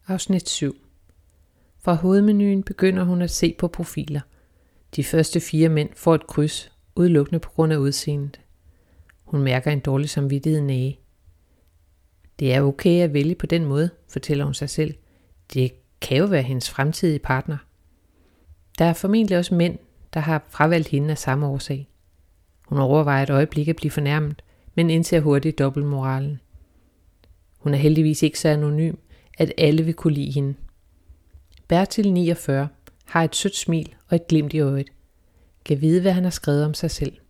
Afsnit 7. Fra hovedmenuen begynder hun at se på profiler. De første 4 mænd får et kryds, udelukkende på grund af udseendet. Hun mærker en dårlig samvittighed nage. Det er okay at vælge på den måde, fortæller hun sig selv. Det kan jo være hendes fremtidige partner. Der er formentlig også mænd, der har fravalgt hende af samme årsag. Hun overvejer et øjeblik at blive fornærmet, men indser hurtigt dobbeltmoralen. Hun er heldigvis ikke så anonym, at alle vil kunne lide hende. Bertil 49 har et sødt smil og et glimt i øjet. Kan vide, hvad han har skrevet om sig selv.